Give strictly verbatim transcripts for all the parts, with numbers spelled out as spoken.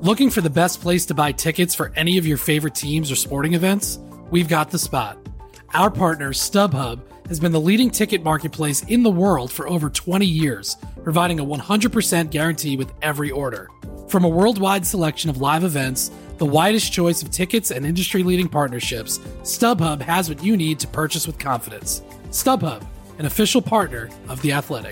Looking for the best place to buy tickets for any of your favorite teams or sporting events? We've got the spot. Our partner, StubHub, has been the leading ticket marketplace in the world for over twenty years, providing a one hundred percent guarantee with every order. From a worldwide selection of live events, the widest choice of tickets and industry-leading partnerships, StubHub has what you need to purchase with confidence. StubHub, an official partner of The Athletic.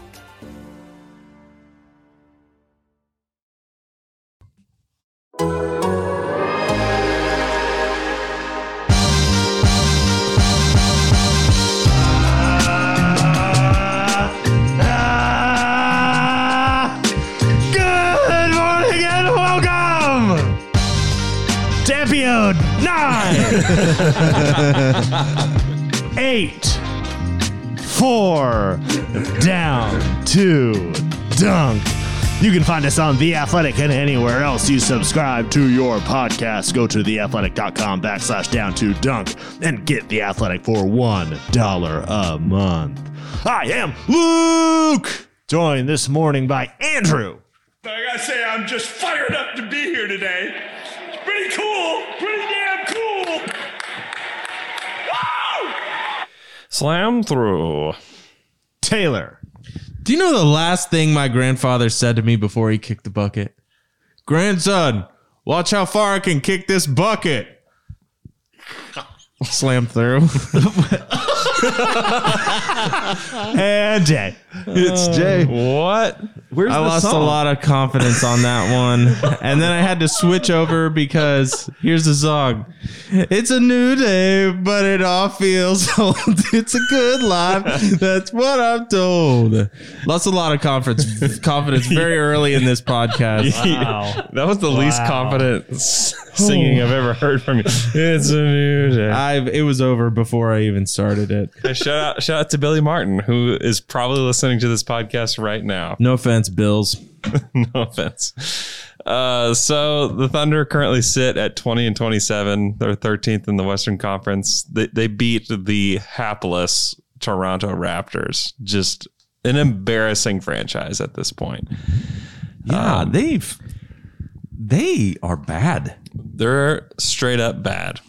Nine, eight, four, down, two, dunk. You can find us on The Athletic and anywhere else you subscribe to your podcast. Go to theathletic.com backslash down to dunk and get The Athletic for one dollar a month. I am Luke, joined this morning by Andrew. I gotta say, I'm just fired up to be here today. It's pretty cool, pretty damn cool. Woo! Slam through. Taylor. Do you know the last thing my grandfather said to me before he kicked the bucket? Grandson, watch how far I can kick this bucket. Slam through. And Jay. It's Jay. What? Where's I lost song? a lot of confidence on that one. And then I had to switch over because here's the song. It's a new day, but it all feels old. It's a good life. That's what I'm told. Lost a lot of confidence confidence very early in this podcast. Wow. That was the wow. least confident singing I've ever heard from you. It's a new day. I've, it was over before I even started it. Hey, shout out, shout out to Billy Martin, who is probably listening to this podcast right now. No offense, Bills. No offense. Uh, so the Thunder currently sit at twenty and twenty-seven. They're thirteenth in the Western Conference. They they beat the hapless Toronto Raptors. Just an embarrassing franchise at this point. Yeah, um, they've they are bad. They're straight up bad.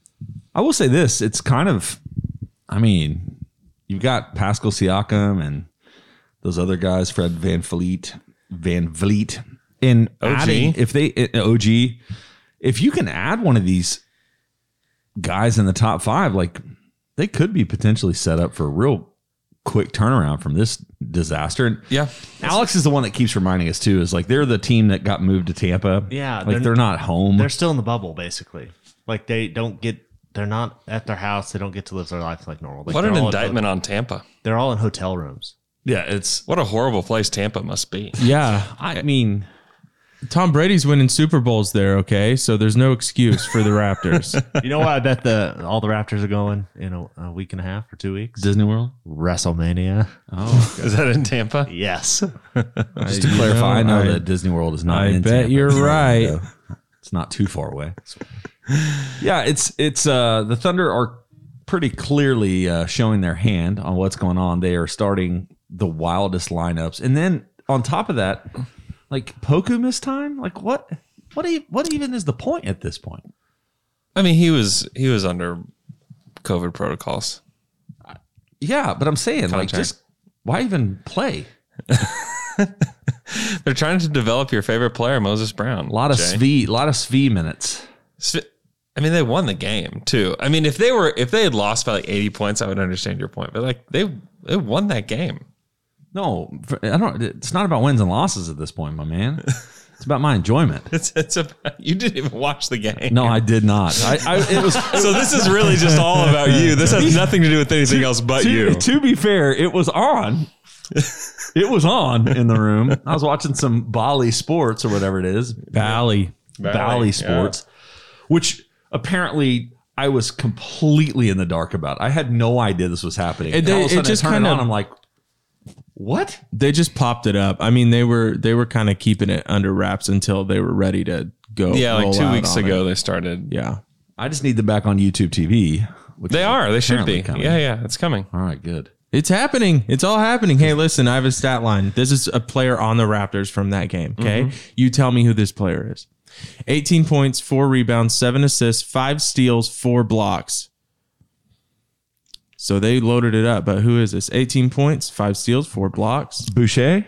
I will say this: it's kind of, I mean, you've got Pascal Siakam and those other guys, Fred Van Vliet, Van Vliet, and O G. adding, if they O G, if you can add one of these guys in the top five, like they could be potentially set up for a real quick turnaround from this disaster. And yeah, Alex is the one that keeps reminding us too. Is like they're the team that got moved to Tampa. Yeah, like they're, they're not home. They're still in the bubble, basically. Like they don't get. They're not at their house. They don't get to live their life like normal. Like what an indictment on Tampa. They're all in hotel rooms. Yeah, it's what a horrible place Tampa must be. Yeah, I mean, Tom Brady's winning Super Bowls there. Okay, so there's no excuse for the Raptors. You know what? I bet the all the Raptors are going in a, a week and a half or two weeks. Disney World, WrestleMania. Oh, is that in Tampa? Yes. Just to clarify, know, I know I, that Disney World is not. I in bet Tampa, you're so right. It's not too far away. Yeah, it's it's uh, the Thunder are pretty clearly uh, showing their hand on what's going on. They are starting the wildest lineups, and then on top of that, like Poku missed time. Like what? What? Even, what even is the point at this point? I mean, he was he was under COVID protocols. Yeah, but I'm saying Contract. like just why even play? They're trying to develop your favorite player, Moses Brown. A lot of Svi, a lot of Svi minutes. Svi, I mean, they won the game too. I mean, if they were, if they had lost by like eighty points, I would understand your point. But like they, they won that game. No, I don't. It's not about wins and losses at this point, my man. It's about my enjoyment. It's it's a. You didn't even watch the game. No, I did not. I, I it was. So this is really just all about you. This has nothing to do with anything else but to, you. To be fair, it was on. It was on in the room. I was watching some Bally Sports or whatever it is. Bally. Bally, Bally Sports, yeah. Which apparently I was completely in the dark about. I had no idea this was happening. And, and they, all of a sudden it just kind of. I'm like, what? They just popped it up. I mean, they were they were kind of keeping it under wraps until they were ready to go. Yeah, like two weeks ago it. they started. Yeah, I just need them back on YouTube T V. They are. They should be. Coming. Yeah, yeah, it's coming. All right, good. It's happening. It's all happening. Hey, listen, I have a stat line. This is a player on the Raptors from that game. Okay. Mm-hmm. You tell me who this player is. eighteen points, four rebounds, seven assists, five steals, four blocks. So they loaded it up. But who is this? eighteen points, five steals, four blocks. Boucher?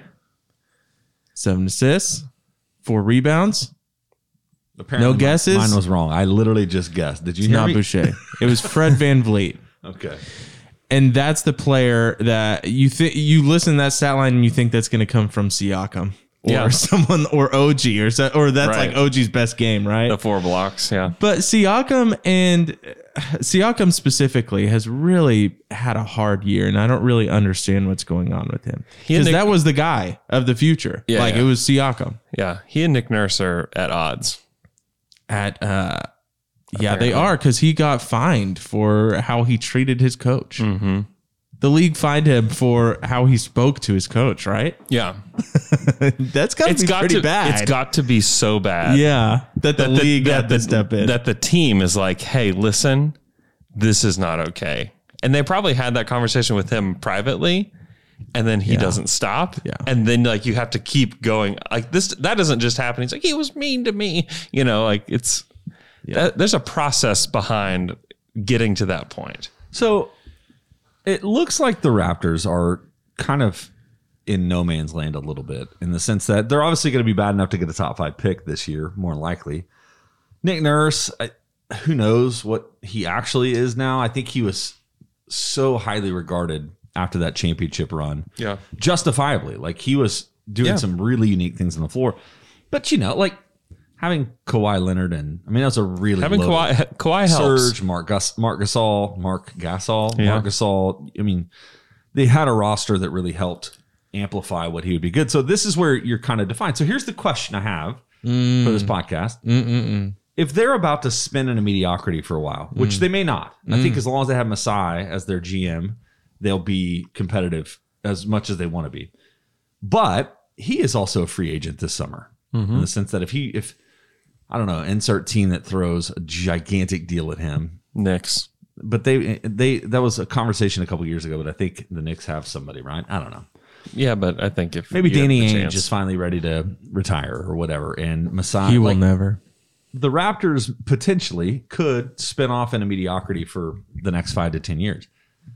Seven assists, four rebounds. Apparently no guesses? Mine was wrong. I literally just guessed. Did you It's hear not me? Boucher. It was Fred VanVleet. Okay. And that's the player that you think you listen to that stat line and you think that's going to come from Siakam or Yeah. someone or O G or so, or that's Right. like O G's best game, right? The four blocks, yeah. But Siakam and Siakam specifically has really had a hard year, and I don't really understand what's going on with him He and because Nick- that was the guy of the future. Yeah, like yeah. it was Siakam Yeah, he and Nick Nurse are at odds. at. uh Yeah, they are because he got fined for how he treated his coach. Mm-hmm. The league fined him for how he spoke to his coach, right? Yeah, That's got to it's be got pretty to bad. it's got to be so bad. yeah, that the that league that had to step in. That the team is like, hey, listen, this is not okay. And they probably had that conversation with him privately, and then he doesn't stop. Yeah. And then like you have to keep going. Like this, that doesn't just happen. He's like, he was mean to me. You know, like it's that, there's a process behind getting to that point. So it looks like the Raptors are kind of in no man's land a little bit in the sense that they're obviously going to be bad enough to get a top five pick this year, more than likely. Nick Nurse, I, who knows what he actually is now? I think he was so highly regarded after that championship run. Yeah. Justifiably. Like he was doing Yeah. some really unique things on the floor. But, you know, like having Kawhi Leonard and, I mean, that was a really Having loaded- Kawhi, Kawhi helps. Serge, Mark Gus, Mark Gasol, Mark Gasol, Yeah. Mark Gasol. I mean, they had a roster that really helped amplify what he would be good. So this is where you're kind of defined. So here's the question I have Mm. for this podcast. Mm-mm-mm. If they're about to spin into mediocrity for a while, which Mm. they may not, I think as long as they have Masai as their G M, they'll be competitive as much as they want to be. But he is also a free agent this summer Mm-hmm. in the sense that if he, if I don't know, insert team that throws a gigantic deal at him, Knicks. but they they that was a conversation a couple years ago. But I think the Knicks have somebody, right? I don't know. Yeah, but I think if Maybe you have Danny the Ainge chance- is finally ready to retire or whatever, and Masai. He will like, never. the Raptors potentially could spin off into mediocrity for the next five to ten years.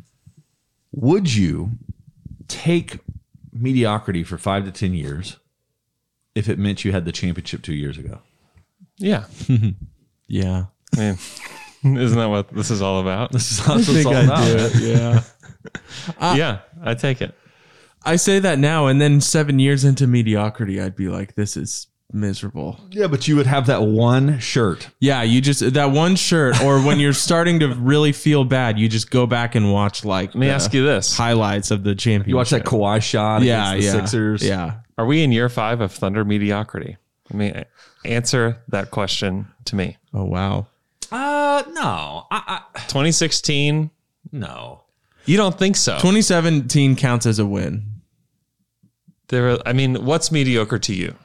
Would you take mediocrity for five to ten years if it meant you had the championship two years ago? Yeah. Yeah. I mean, isn't that what this is all about? This is how it's all about. Yeah. yeah, I take it. I say that now, and then seven years into mediocrity, I'd be like, this is miserable. Yeah, but you would have that one shirt. Yeah, you just that one shirt, or when you're starting to really feel bad, you just go back and watch like Let me the ask you this. highlights of the championship. You watch that Kawhi shot yeah, against the yeah, Sixers. Yeah. Are we in year five of Thunder mediocrity? I mean, answer that question to me. Oh wow. Uh, no. I, I, twenty sixteen, no. you don't think so? twenty seventeen counts as a win. There, I mean, what's mediocre to you?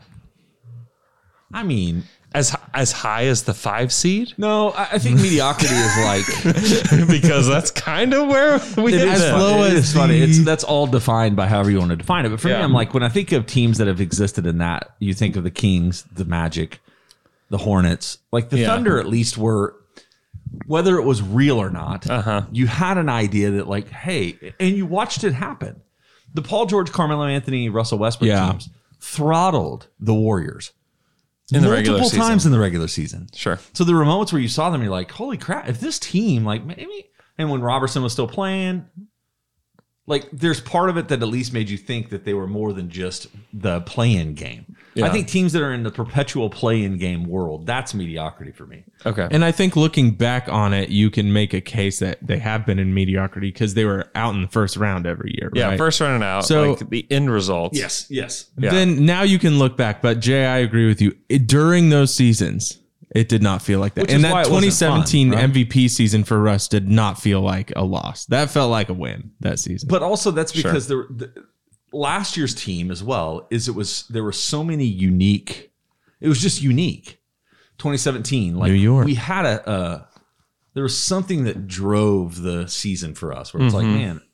I mean, As as high as the five seed? no, I, I think mediocrity is like Because that's kind of where we It hit is it. funny. low It as is funny. the- It's that's all defined by however you want to define it. But for Yeah. me, I'm like when I think of teams that have existed in that, you think of the Kings, the Magic, the Hornets. Like the Yeah. Thunder, at least were, whether it was real or not, Uh-huh. you had an idea that like, hey, and you watched it happen. The Paul George, Carmelo Anthony, Russell Westbrook Yeah. teams throttled the Warriors In the multiple regular season. times in the regular season. Sure. So there were moments where you saw them, you're like, holy crap, if this team, like maybe, and when Robertson was still playing, like there's part of it that at least made you think that they were more than just the play-in game. Yeah. I think teams that are in the perpetual play-in game world, that's mediocrity for me. Okay. And I think looking back on it, you can make a case that they have been in mediocrity because they were out in the first round every year. yeah, right? first running out. So- like the end results. yes. Yeah. Then now you can look back. But Jay, I agree with you. It, during those seasons, it did not feel like that. Which and is why that it wasn't twenty seventeen fun, right? M V P season for Russ did not feel like a loss. That felt like a win that season. But also that's because there, the, last year's team as well is it was there were so many unique. It was just unique. twenty seventeen, like New York. we had a, a there was something that drove the season for us where it's Mm-hmm. like, man,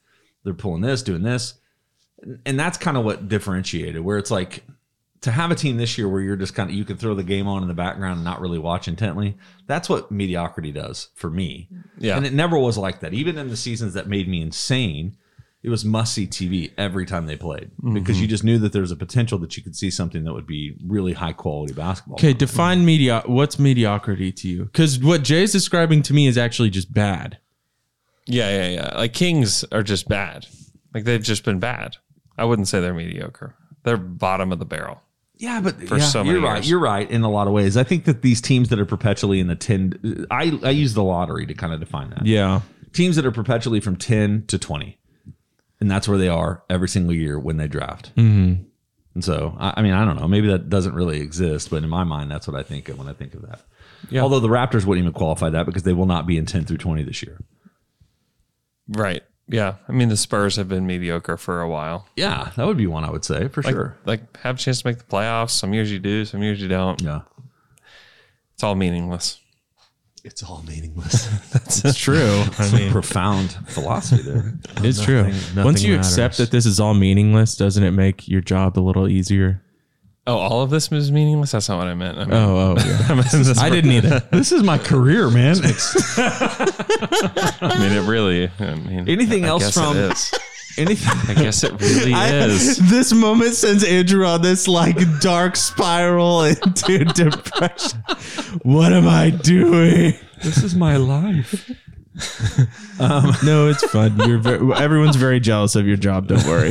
they're pulling this, doing this. And that's kind of what differentiated, where it's like to have a team this year where you're just kind of, you can throw the game on in the background and not really watch intently. That's what mediocrity does for me. Yeah. And it never was like that. Even in the seasons that made me insane, it was must-see T V every time they played because you just knew that there was a potential that you could see something that would be really high-quality basketball. Okay, define media. What's mediocrity to you? Because what Jay's describing to me is actually just bad. Yeah, yeah, yeah. Like Kings are just bad. Like they've just been bad. I wouldn't say they're mediocre. They're bottom of the barrel. Yeah, but For yeah, so many you're right. years. You're right in a lot of ways. I think that these teams that are perpetually in the ten, I, I use the lottery to kind of define that. Yeah. Teams that are perpetually from ten to twenty. And that's where they are every single year when they draft. Mm-hmm. And so, I, I mean, I don't know. Maybe that doesn't really exist, but in my mind, that's what I think of when I think of that. Yeah. Although the Raptors wouldn't even qualify that because they will not be in ten through twenty this year. Right. Yeah. I mean, the Spurs have been mediocre for a while. Yeah, that would be one I would say for Like, sure. like have a chance to make the playoffs. Some years you do, some years you don't. Yeah. It's all meaningless. It's all meaningless. It's true. I mean, Profound philosophy there. it's true. nothing Once you matters. accept that this is all meaningless, doesn't it make your job a little easier? Oh, all of this is meaningless? That's not what I meant. I mean, Oh, oh, yeah. I, meant this- I didn't either. This is my career, man. I mean, it really. I mean, Anything I else guess from- It is. Anything? I guess it really I- is. this moment sends Andrew on this like dark spiral into depression. What am I doing? This is my life. No, it's fun. You're very, everyone's very jealous of your job. Don't worry.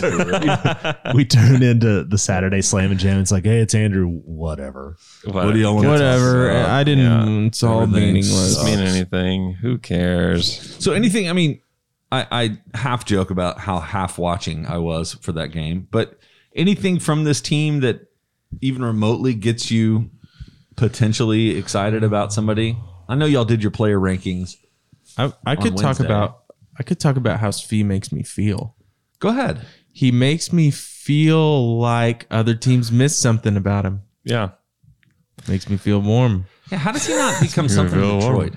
We turned into the Saturday Slam and Jam. It's like, hey, it's Andrew. Whatever. What, do y'all want to Whatever. I didn't. Yeah. It's all Everything meaningless. sucks. mean anything? Who cares? So anything, I mean, I, I half joke about how half watching I was for that game, but anything from this team that even remotely gets you potentially excited about somebody? I know y'all did your player rankings. I, I could talk Wednesday. about. I could talk about how Svi makes me feel. Go ahead. He makes me feel like other teams miss something about him. Yeah. Makes me feel warm. Yeah, how does he not become something in Detroit?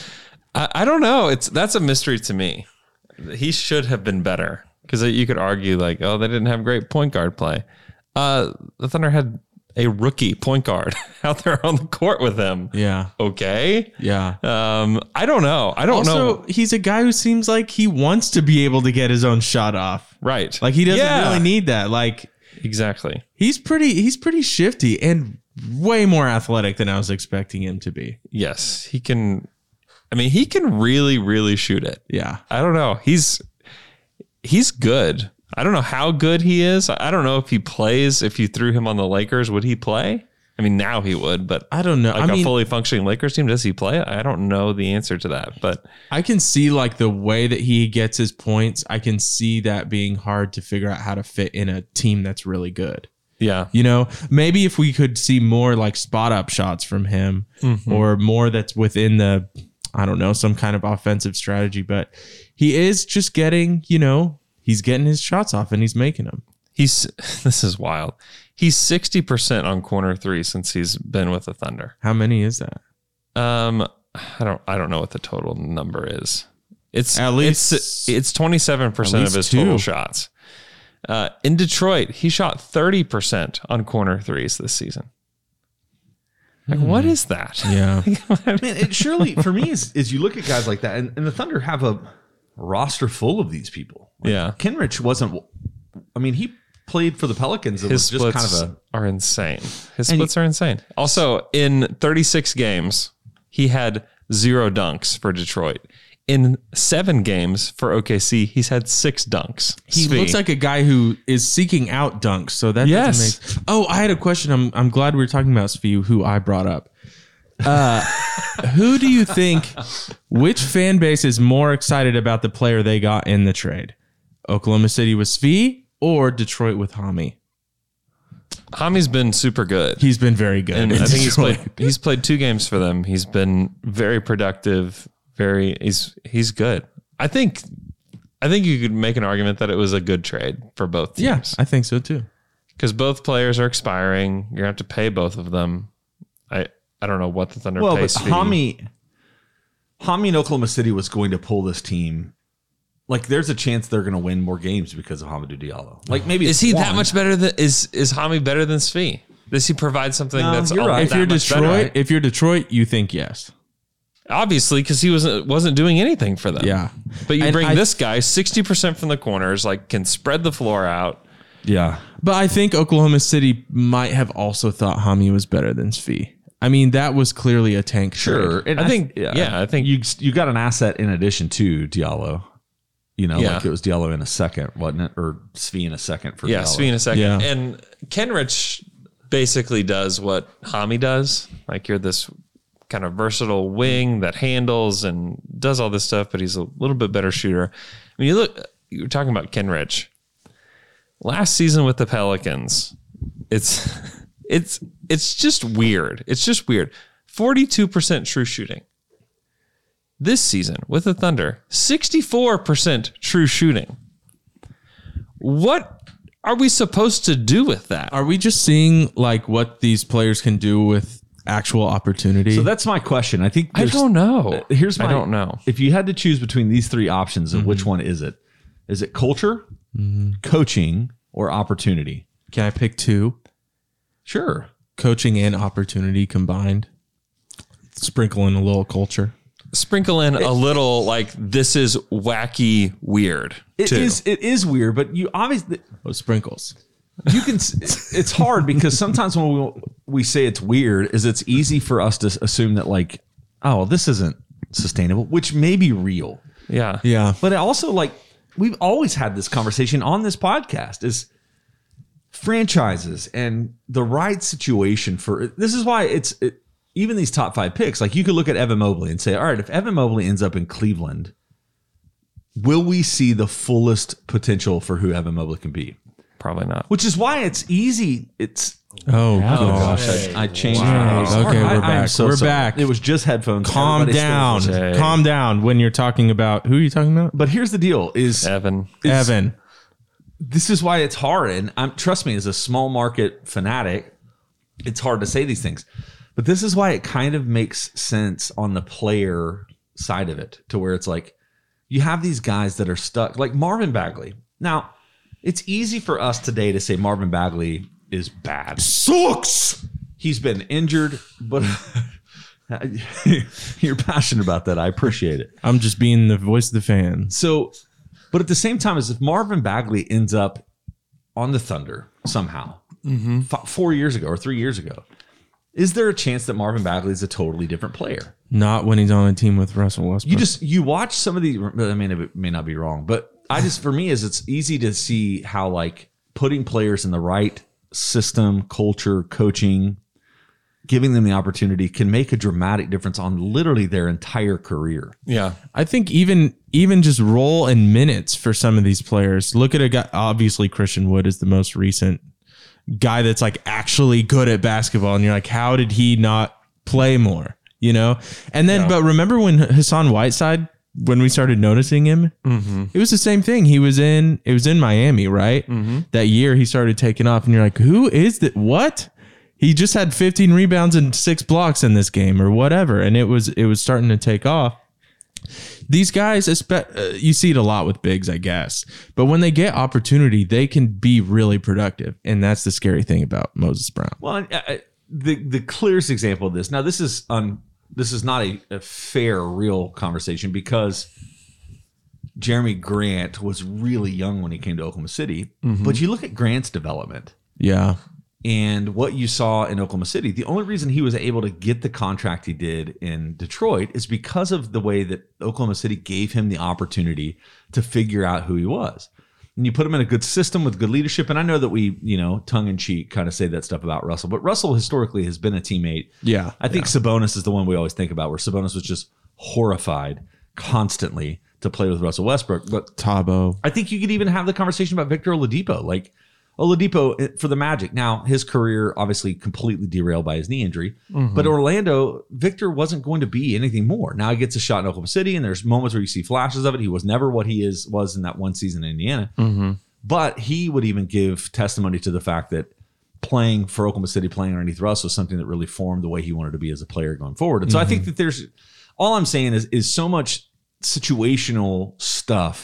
I, I don't know. It's that's a mystery to me. He should have been better because you could argue like, oh, they didn't have great point guard play. Uh, the Thunder had a rookie point guard out there on the court with him. Yeah. Okay. Yeah. Um, I don't know. I don't Also, know. he's a guy who seems like he wants to be able to get his own shot off. Right. Like he doesn't Yeah. really need that. Like Exactly. he's pretty. He's pretty shifty and way more athletic than I was expecting him to be. Yes, he can. I mean, he can really, really shoot it. Yeah. I don't know. He's he's good. I don't know how good he is. I don't know if he plays. If you threw him on the Lakers, would he play? I mean, now he would, but I don't know. like I a mean, fully functioning Lakers team, does he play? I don't know the answer to that, but I can see like the way that he gets his points. I can see that being hard to figure out how to fit in a team that's really good. yeah, You know, maybe if we could see more like spot up shots from him or more that's within the, I don't know, some kind of offensive strategy, but he is just getting, you know, he's getting his shots off and he's making them. he's this is wild. He's sixty percent on corner three since he's been with the Thunder. How many is that? Um, I don't I don't know what the total number is. It's At least- it's it's twenty-seven percent at of least his total two. shots. Uh, in Detroit, he shot thirty percent on corner threes this season. Like, what is that? Yeah. Man, it surely for me is is you look at guys like that, and, and the Thunder have a roster full of these people. Like, Yeah. Kenrich wasn't. I mean, he played for the Pelicans. It His was just splits kind of a. are insane. His And splits are insane. Also, in thirty-six games, he had zero dunks for Detroit. In seven games for O K C, he's had six dunks. He Svi. looks like a guy who is seeking out dunks. So that Yes. doesn't make. Oh, I had a question. I'm I'm glad we were talking about Svi, who I brought up. Uh, who do you think? Which fan base is more excited about the player they got in the trade? Oklahoma City with Svi or Detroit with Hami? Hami's been super good. He's been very good. And in I think he's Detroit. played he's played two games for them. He's been very productive. Very he's he's good. I think I think you could make an argument that it was a good trade for both Yeah, teams. I think so too. Because both players are expiring. You're gonna have to pay both of them. I I don't know what the Thunder Well, but pays. Svi. Hami, Hami in Oklahoma City was going to pull this team like there's a chance they're going to win more games because of Hamidou Diallo. Like maybe Is it's he one. that much better than is is Hami better than Svi? Does he provide something No, that's you're all, right. If that you're much Detroit, better? if you're Detroit, you think yes. Obviously, because he wasn't wasn't doing anything for them. Yeah. But you And bring I- this guy sixty percent from the corners, like can spread the floor out. Yeah. But I think Oklahoma City might have also thought Hami was better than Svi. I mean, that was clearly a tank Sure. trade. And I think- yeah, I think- you you got an asset in addition to Diallo. You know, Yeah. like it was Diallo in a second, wasn't it? Or Svi in a second for Yeah, Diallo. Svi in a second. Yeah. And Kenrich basically does what Hami does. Like you're this kind of versatile wing that handles and does all this stuff, but he's a little bit better shooter. When you look, you were talking about Kenrich. Last season with the Pelicans, it's it's it's just weird. It's just weird. forty-two percent true shooting. This season with the Thunder, sixty-four percent true shooting. What are we supposed to do with that? Are we just seeing like what these players can do with actual opportunity? So that's my question. I think I there's- don't know. uh, Here's my I don't know. If you had to choose between these three options, Mm-hmm. which one is it? Is it culture, coaching, or opportunity? Can I pick two? Sure. Coaching and opportunity combined. Sprinkle in a little culture. Sprinkle in a little like this is wacky weird. It too. is. It is weird, but you obviously Oh, sprinkles. you can. s- It's hard because sometimes when we we say it's weird, is it's easy for us to assume that like, oh, this isn't sustainable, which may be real. Yeah. Yeah. But it also like we've always had this conversation on this podcast is franchises and the right situation for this is why it's it, even these top five picks. Like you could look at Evan Mobley and say, all right, if Evan Mobley ends up in Cleveland, will we see the fullest potential for who Evan Mobley can be? Probably not. Which is why it's easy. It's Oh, gosh. I, I changed. Wow. my Okay, I- we're I am back. so We're sorry. back. It was just headphones. Calm Everybody still down. listens. Calm down when you're talking about who are you talking about? But here's the deal: is Evan. is- Evan. this is why it's hard. And I'm trust me, as a small market fanatic, it's hard to say these things. But this is why it kind of makes sense on the player side of it, to where it's like you have these guys that are stuck, like Marvin Bagley. Now, it's easy for us today to say Marvin Bagley is bad. Sucks. He's been injured, but you're passionate about that. I appreciate it. I'm just being the voice of the fans. So, but at the same time, as if Marvin Bagley ends up on the Thunder somehow, f- four years ago or three years ago, is there a chance that Marvin Bagley is a totally different player? Not when he's on a team with Russell Westbrook. You just you watch some of these. I mean, it may not be wrong, but I just for me is it's easy to see how like putting players in the right system, culture, coaching, giving them the opportunity can make a dramatic difference on literally their entire career. Yeah. I think even even just role and minutes for some of these players. Look at a guy. Obviously, Christian Wood is the most recent guy that's like actually good at basketball, and you're like, how did he not play more? You know. And then, but remember when Hassan Whiteside, when we started noticing him, Mm-hmm. it was the same thing. He was in it was in Miami, right? Mm-hmm. That year he started taking off, and you're like, who is that? What? He just had fifteen rebounds and six blocks in this game or whatever. And it was, it was starting to take off. These guys, espe- uh, you see it a lot with bigs, I guess, but when they get opportunity, they can be really productive. And that's the scary thing about Moses Brown. Well, I, I, the the clearest example of this. Now, this is un, this is not a, a fair, real conversation because Jeremy Grant was really young when he came to Oklahoma City. But you look at Grant's development Yeah. and what you saw in Oklahoma City. The only reason he was able to get the contract he did in Detroit is because of the way that Oklahoma City gave him the opportunity to figure out who he was. And you put him in a good system with good leadership. And I know that we, you know, tongue in cheek kind of say that stuff about Russell, but Russell historically has been a teammate. Yeah. I think Sabonis is the one we always think about, where Sabonis was just horrified constantly to play with Russell Westbrook. But Tabo. I think you could even have the conversation about Victor Oladipo. Like Oladipo for the Magic. Now, his career obviously completely derailed by his knee injury. But Orlando, Victor wasn't going to be anything more. Now he gets a shot in Oklahoma City, and there's moments where you see flashes of it. He was never what he is was in that one season in Indiana. But he would even give testimony to the fact that playing for Oklahoma City, playing underneath Russ, was something that really formed the way he wanted to be as a player going forward. And so I think that there's all I'm saying is is so much situational stuff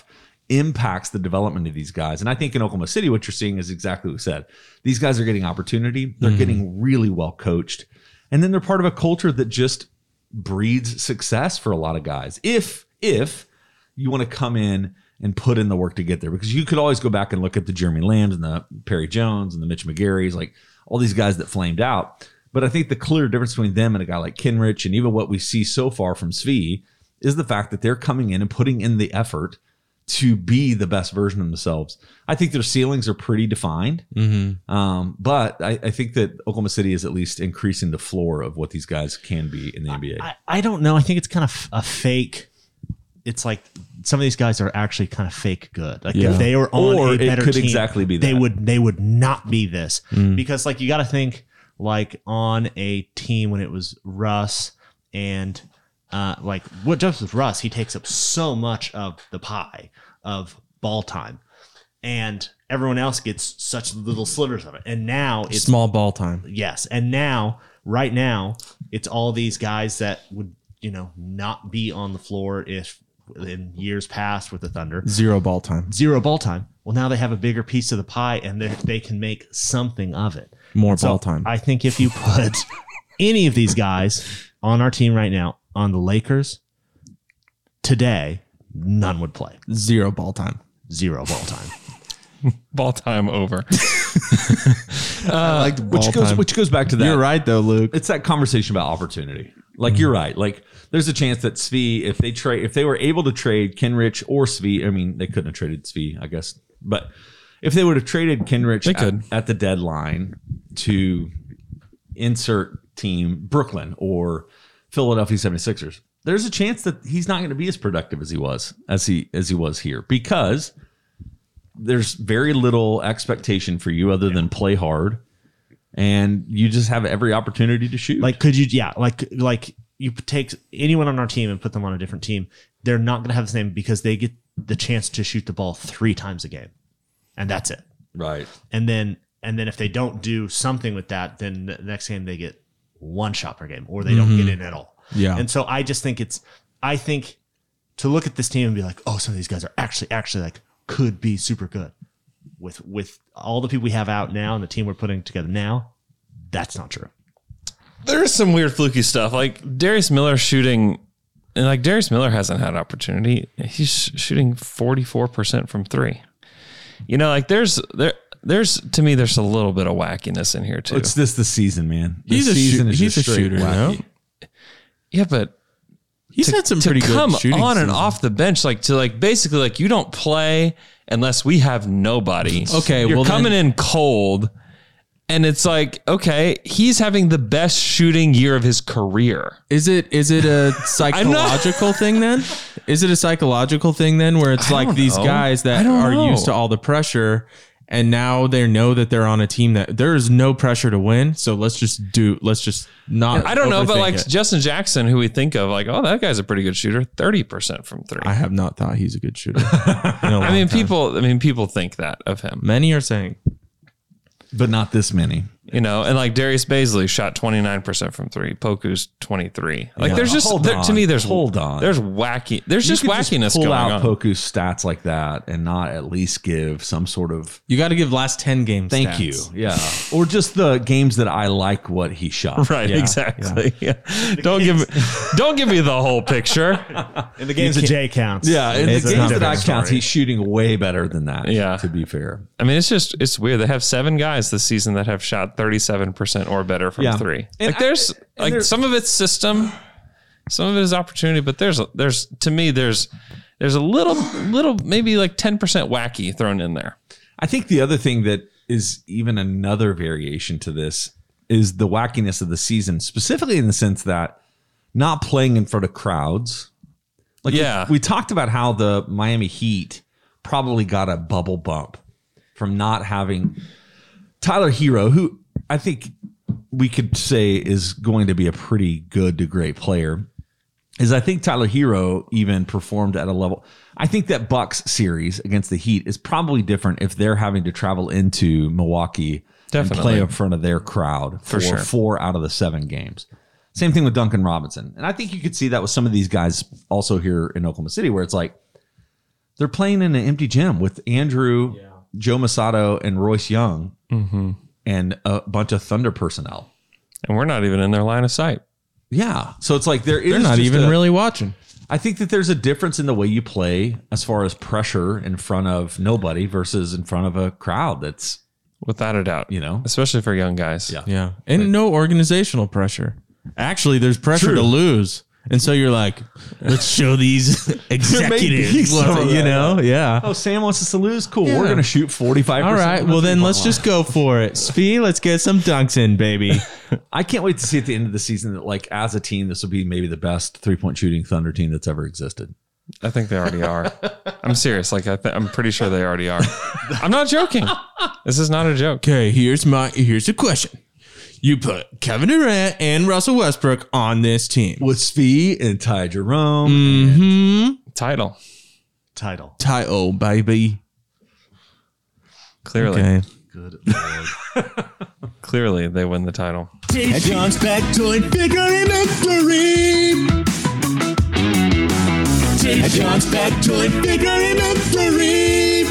impacts the development of these guys. And I think in Oklahoma City, what you're seeing is exactly what we said. These guys are getting opportunity. They're mm-hmm. getting really well coached. And then they're part of a culture that just breeds success for a lot of guys. If, if you want to come in and put in the work to get there, because you could always go back and look at the Jeremy Lambs and the Perry Jones and the Mitch McGarrys, like all these guys that flamed out. But I think the clear difference between them and a guy like Kenrich and even what we see so far from Svi is the fact that they're coming in and putting in the effort to be the best version of themselves. I think their ceilings are pretty defined. Mm-hmm. Um, but I, I think that Oklahoma City is at least increasing the floor of what these guys can be in the N B A. I, I don't know. I think it's kind of a fake. It's like some of these guys are actually kind of fake good. Like yeah. if they were on or a better it could team, exactly be that. they would they would not be this. Mm. Because like you got to think like on a team when it was Russ and uh, like what jumps with Russ, he takes up so much of the pie of ball time, and everyone else gets such little slivers of it. And now it's small ball time. Yes, and now right now it's all these guys that would you know not be on the floor if. In years past with the Thunder. Zero ball time. Zero ball time. Well, now they have a bigger piece of the pie and they can make something of it. More so ball time. I think if you put any of these guys on our team right now on the Lakers today, none would play. Zero ball time. Zero ball time. Ball time over. uh, I like ball which goes time. which goes back to that. You're right though, Luke. It's that conversation about opportunity. Like mm-hmm. you're right. Like there's a chance that Svi, if they trade, if they were able to trade Kenrich or Svi, I mean they couldn't have traded Svi, I guess, but if they would have traded Kenrich at, at the deadline to insert team Brooklyn or Philadelphia seventy-sixers, there's a chance that he's not going to be as productive as he was as he as he was here because there's very little expectation for you other yeah. than play hard, and you just have every opportunity to shoot. Like, could you? Yeah, like like you take anyone on our team and put them on a different team, they're not going to have the same because they get the chance to shoot the ball three times a game, and that's it. Right. And then and then if they don't do something with that, then the next game they get one shot per game, or they mm-hmm. don't get in at all. Yeah. And so I just think it's, I think to look at this team and be like, oh, some of these guys are actually actually like. Could be super good with with all the people we have out now and the team we're putting together now. That's not true. There's some weird fluky stuff like Darius Miller shooting, and like Darius Miller hasn't had opportunity. He's shooting forty-four percent from three. You know, like there's there there's to me there's a little bit of wackiness in here too. It's this the season, man. This he's a season shoot, is he's a straight shooter, wacky. you know? Yeah, but. He's to, had some to pretty come good shooting on and season. off the bench, like to like basically like you don't play unless we have nobody. Okay, you're well coming then, in cold, and it's like okay, he's having the best shooting year of his career. Is it is it a psychological thing then? Is it a psychological thing then, where it's I like these know. guys that are know. used to all the pressure? And now they know that they're on a team that there is no pressure to win. So let's just do, let's just not. I don't know, but like it. Justin Jackson, who we think of like, oh, that guy's a pretty good shooter, thirty percent from three. I have not thought he's a good shooter. I mean, time. people, I mean, people think that of him. Many are saying, but not this many. You know, and like Darius Baisley shot twenty-nine percent from three. Poku's twenty-three. Like yeah. there's just, there, to me, there's, hold on. There's wacky, there's you just wackiness just pull going out on. Poku's stats like that and not at least give some sort of. You got to give last ten games. Thank stats. you. Yeah. Or just the games that I like what he shot. Right. Yeah, exactly. Yeah. yeah. Don't give me, don't give me the whole picture. In the games that Jay counts. Yeah. In the It's a games that I different count, story. he's shooting way better than that. Yeah. To be fair. I mean, it's just, it's weird. They have seven guys this season that have shot thirty-seven percent or better from Yeah. three. And like there's I, like there's, some of it's system, some of it is opportunity, but there's, there's, to me, there's, there's a little, little, maybe like ten percent wacky thrown in there. I think the other thing that is even another variation to this is the wackiness of the season, specifically in the sense that not playing in front of crowds. Like Yeah. we, we talked about how the Miami Heat probably got a bubble bump from not having Tyler Hero, who I think we could say is going to be a pretty good to great player. Is I think Tyler Hero even performed at a level. I think that Bucks series against the Heat is probably different if they're having to travel into Milwaukee Definitely. and play in front of their crowd for, For sure. four out of the seven games. Same thing with Duncan Robinson. And I think you could see that with some of these guys also here in Oklahoma City, where it's like They're playing in an empty gym with Andrew, yeah. Joe Masato, and Royce Young, mm-hmm. and a bunch of Thunder personnel. And we're not even in their line of sight. Yeah. So it's like there is They're not just even a, really watching. I think that there's a difference in the way you play as far as pressure in front of nobody versus in front of a crowd that's, without a doubt, you know, especially for young guys. Yeah. Yeah. And but, no organizational pressure. Actually, there's pressure true. to lose. And so you're like, let's show these executives, what, you know? Yeah. Oh, Sam wants us to lose? Cool. Yeah. We're going to shoot forty-five percent. All right. Well, then let's just go for it. Svi, let's get some dunks in, baby. I can't wait to see at the end of the season that, like, as a team, this will be maybe the best three-point shooting Thunder team that's ever existed. I think they already are. I'm serious. Like, I th- I'm pretty sure they already are. I'm not joking. This is not a joke. Okay, here's my here's the question. You put Kevin Durant and Russell Westbrook on this team. With Svi and Ty Jerome. Mm-hmm. Title. Title. Title, baby. Clearly. Okay. Good Lord. Clearly, they win the title. Take John's factoid figure mystery. Take John's factoid figure mystery.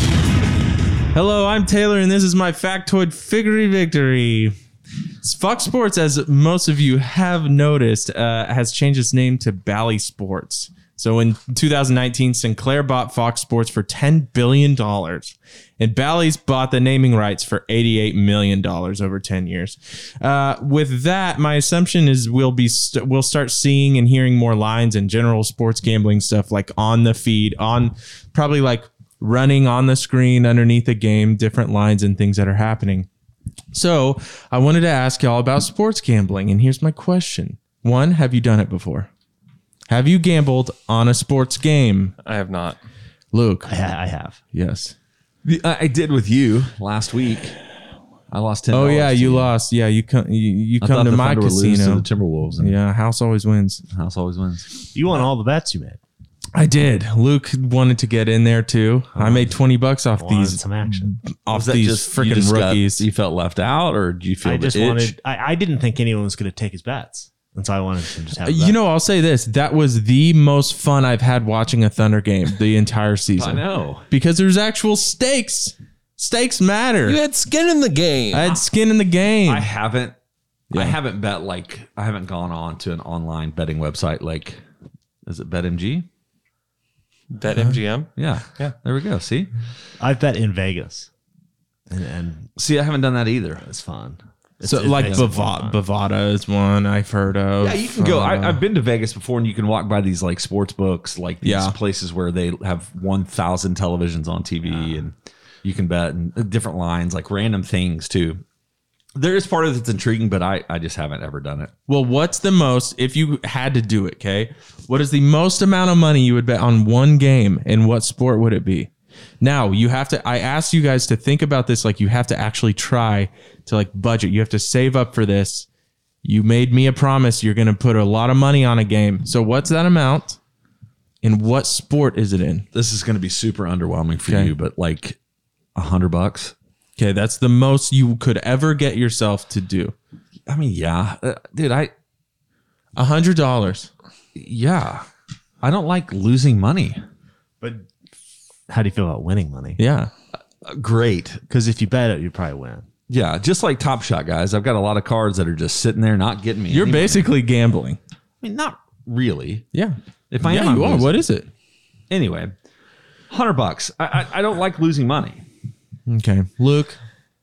Hello, I'm Taylor, and this is my factoid figure victory. Fox Sports, as most of you have noticed, uh, has changed its name to Bally Sports. So in two thousand nineteen, Sinclair bought Fox Sports for ten billion dollars. And Bally's bought the naming rights for eighty-eight million dollars over ten years. Uh, with that, my assumption is we'll be st- we'll start seeing and hearing more lines and general sports gambling stuff like on the feed, on probably like running on the screen underneath the game, different lines and things that are happening. So I wanted to ask y'all about sports gambling, and here's my question. One, have you done it before? Have you gambled on a sports game? I have not. Luke? I, ha- I have. Yes. I did with you last week. I lost ten. Oh yeah, you lost. Yeah, you come. You, you I come to the my Thunder would lose casino. to the Timberwolves. And Yeah, house always wins. House always wins. You won all the bets you made. I did. Luke wanted to get in there too. I made twenty bucks off Wanted these some action. off Was that these just- you freaking just got- rookies. you felt left out, or do you feel I the just itch? wanted. I, I didn't think anyone was going to take his bets, and so I wanted to just have. a You bet. know, I'll say this: that was the most fun I've had watching a Thunder game the entire I season. know. Because there's actual stakes. Stakes matter. You had skin in the game. I had skin in the game. I haven't. Yeah. I haven't bet like I haven't gone on to an online betting website like. Is it BetMG? Bet M G M. Yeah. Yeah. There we go. See. I bet in Vegas, and, and See, I haven't done that either. it's fun. It's, so it like makes it more Bavada, fun. Bavada is one I've heard of. Yeah, you can go. Uh, I, I've been to Vegas before, and you can walk by these like sports books, like these Yeah. places where they have one thousand televisions on T V, and you can bet and different lines, like random things too. There is part of it that's intriguing, but I, I just haven't ever done it. Well, what's the most, if you had to do it, okay? What is the most amount of money you would bet on one game, and what sport would it be? Now, you have to, I asked you guys to think about this like you have to actually try to like budget. You have to save up for this. You made me a promise you're going to put a lot of money on a game. So what's that amount, and what sport is it in? This is going to be super underwhelming for Okay. you, but like a hundred bucks. Okay, that's the most you could ever get yourself to do. I mean, yeah, uh, dude, I, A hundred dollars. yeah, I don't like losing money. But how do you feel about winning money? Yeah. Uh, great. Because if you bet it, you probably win. Yeah, just like Top Shot, guys. I've got a lot of cards that are just sitting there not getting me. You're anywhere. basically gambling. I mean, not really. Yeah. If I yeah, am, I'm you are. losing. What is it? Anyway, hundred bucks. I, I I don't like losing money. Okay. Luke.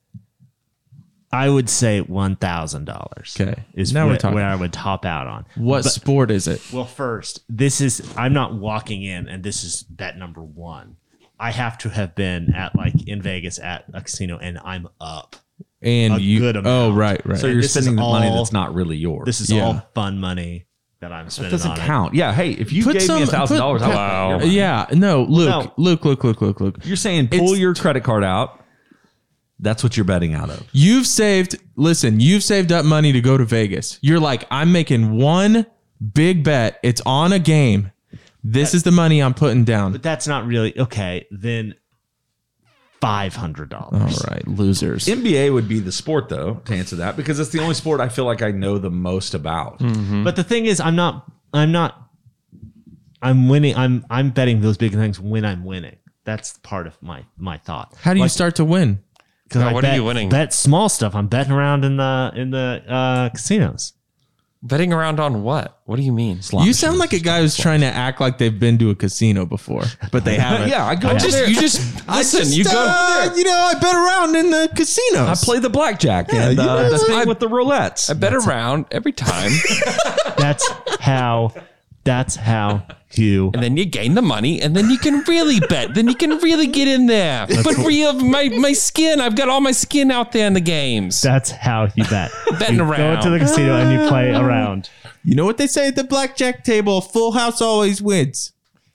I would say one thousand dollars. Okay. is Now we're where, talking. where I would top out on. What But- sport is it? Well, first, this is I'm not walking in, and this is bet number one. I have to have been at like in Vegas at a casino, and I'm up. And a you. good Oh, amount. right, right. So And you're this is spending the money all- that's not really yours. This is Yeah. all fun money that I'm that spending doesn't on count. Yeah. Hey, if you Put gave some- me a thousand dollars, put- wow. yeah. No, Luke. No. Luke. Luke. Luke. Luke. Luke. You're saying pull It's- your credit card out. That's what you're betting out of. You've saved. Listen, you've saved up money to go to Vegas. You're like, I'm making one big bet. It's on a game. This is the money I'm putting down. But that's not really okay. Then five hundred dollars. All right, losers. N B A would be the sport, though, to answer that, because it's the only sport I feel like I know the most about. But the thing is, I'm not. I'm not I'm winning. I'm I'm betting those big things when I'm winning. That's part of my my thought. How do you Like, start to win? Because Yeah, I what are bet, you winning? Bet small stuff. I'm betting around in the in the uh, casinos. Betting around on what? What do you mean? You sound like a guy who's trying to act like they've been to a casino before, but they haven't. Yeah, I go I over just there. you just I listen. just, you go. uh, you know, I bet around in the casinos. I play the blackjack Yeah, and you uh, know, the thing I- with the roulettes. I bet around every time, That's how. That's how you. and then you gain the money, and then you can really bet. Then you can really get in there. But real my my skin. I've got all my skin out there in the games. That's how you bet. Betting you around. Go to the casino and you play around. You know what they say at the blackjack table? Full house always wins.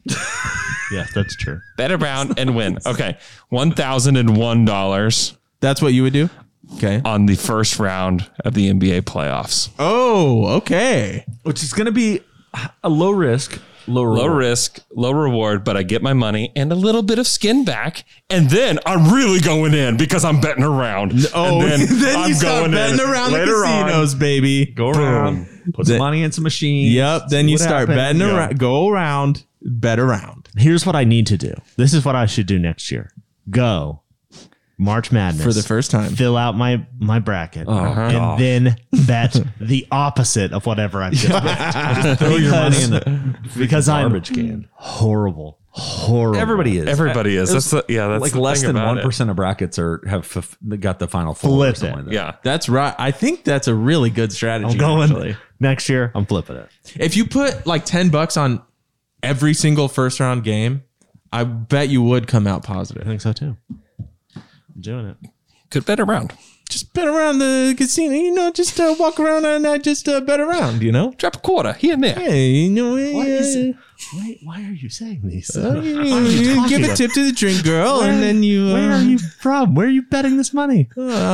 Yes, that's true. Bet around and win. Okay, one thousand and one dollars That's what you would do? Okay. on the first round of the N B A playoffs. Oh, okay. Which is going to be a low risk, low reward. Low risk, low reward, but I get my money and a little bit of skin back, and then I'm really going in because I'm betting around. Oh, and then, I'm you start betting in around the later on. casinos, baby. Go around, put some The- money in some machines. Yep. Then see you what start happens. betting Yeah. around. Go around, bet around. Here's what I need to do. This is what I should do next year. Go March Madness For the first time. Fill out my my bracket, Oh, and gosh. then bet the opposite of whatever I've just bet. Throw your money in the because I'm garbage can. horrible, horrible. Everybody is. Everybody is. That's the, yeah. That's like the less thing than about one it. percent of brackets are have f- got the final four. Flip or something it. like that. Yeah. That's right. I think that's a really good strategy. I'm going actually. next year. I'm flipping it. If you put like ten bucks on every single first round game, I bet you would come out I positive. think so too. I'm doing it. Could bet around. Just bet around the casino, you know, just uh, walk around and uh, just uh, bet around, you know? Drop a quarter here and there. Hey, you know, Why is uh, it? Why, why are you saying these? uh, you, Why are you you talking give a about- tip to the drink girl, Where- and then you. Uh, Where are you from? Where are you betting this money?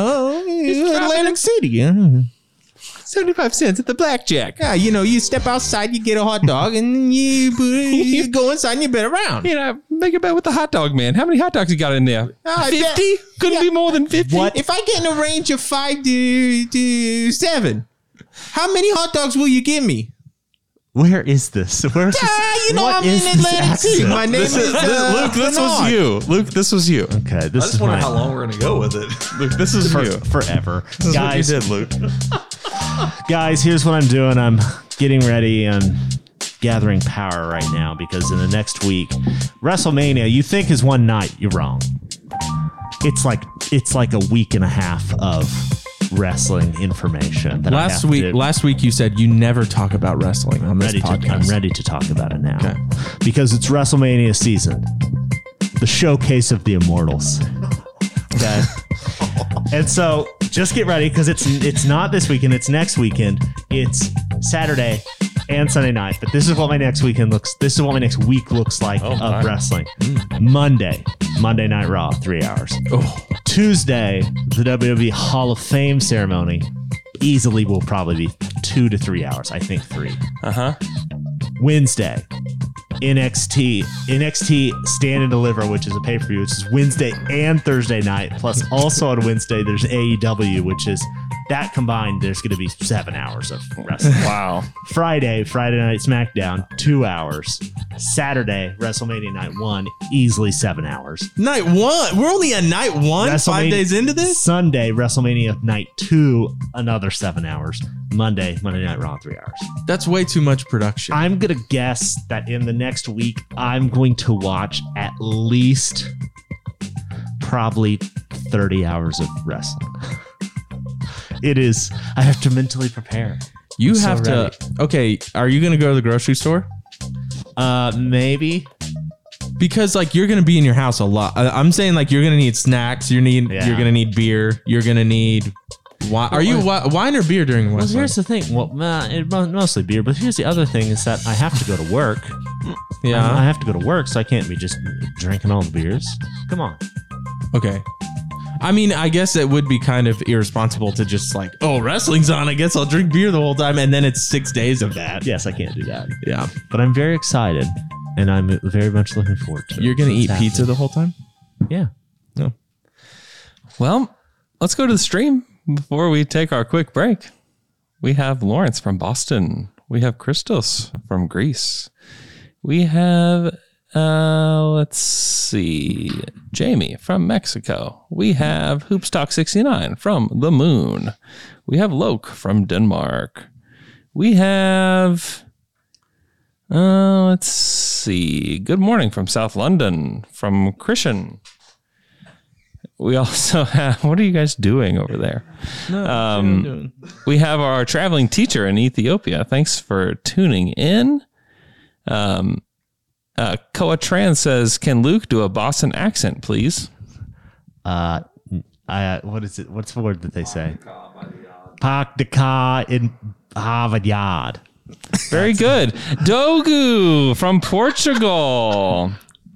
Oh, Atlantic City. Yeah. seventy-five cents at the blackjack. Yeah, you know, you step outside, you get a hot dog, and you, you go inside and you bet around. You know, make a bet with the hot dog man. How many hot dogs you got in there? I fifty? bet- Couldn't yeah. be more than fifty. What? If I get in a range of five to, to seven, how many hot dogs will you give me? Where is this? Where is this? Ah, you know, What I'm is in this Atlantic City. accent? My name is, uh, Luke, this was Bernard. you. Luke, this was you. Okay, this I just is wonder my how long we're going to go with it. Luke, this is for, you. forever. This is Guys, what you did, Luke. guys, here's what I'm doing. I'm getting ready and gathering power right now because in the next week, WrestleMania, you think is one night, you're wrong. It's like it's like a week and a half of wrestling information. That I Last have week, to- last week you said you never talk about wrestling on this ready to, podcast. I'm ready to talk about it now Okay. because it's WrestleMania season, the showcase of the immortals. Okay, and so just get ready because it's it's not this weekend, it's next weekend. It's Saturday and Sunday night, but this is what my next weekend looks. This is what my next week looks like Oh, of my. wrestling. Monday, Monday Night Raw, three hours. Tuesday, the W W E Hall of Fame ceremony. Easily will probably be two to three hours. I think three. Uh huh. Wednesday, N X T, N X T Stand and Deliver, which is a pay per view, which is Wednesday and Thursday night. Plus, also on Wednesday, there's A E W, which is that combined. There's going to be seven hours of wrestling. Wow. Friday, Friday Night SmackDown, two hours. Saturday, WrestleMania Night One, easily seven hours. Night one. We're only at night one. Five WrestleMania- days into this. Sunday, WrestleMania Night Two, another seven hours. Monday, Monday Night Raw, three hours. That's way too much production. I'm gonna guess that in the next week, I'm going to watch at least probably thirty hours of wrestling. It is. I have to mentally prepare. you I'm so have to. ready. Okay, are you gonna go to the grocery store? Uh, maybe. Because like you're gonna be in your house a lot. I- I'm saying like you're gonna need snacks. You need. Yeah. You're gonna need beer. You're gonna need. Wine. Are you wi- wine or beer during Well, wrestling? here's the thing. Well, uh, it, mo- mostly beer, but here's the other thing: is that I have to go to work. Yeah. I, I have to go to work, so I can't be just drinking all the beers. Come on. Okay. I mean, I guess it would be kind of irresponsible to just like, oh, wrestling's on. I guess I'll drink beer the whole time, and then it's six days of that. Yes, I can't do that. Yeah. But I'm very excited, and I'm very much looking forward to it. You're gonna It's eat pizza happening. the whole time? Yeah. No. Well, let's go to the stream before we take our quick break. We have Lawrence from Boston. We have Christos from Greece. We have, uh, let's see, Jamie from Mexico. We have Hoopstock sixty-nine from the Moon. We have Loke from Denmark. We have, uh, let's see, Good Morning from South London from Christian. We also have, what are you guys doing over there? No, Um, doing? We have our traveling teacher in Ethiopia. Thanks for tuning in. Um, uh, Koa Tran says, can Luke do a Boston accent, please? Uh, I, what is it? What's the word that they say? Park the car in Harvard Yard. Very good. Dogu from Portugal.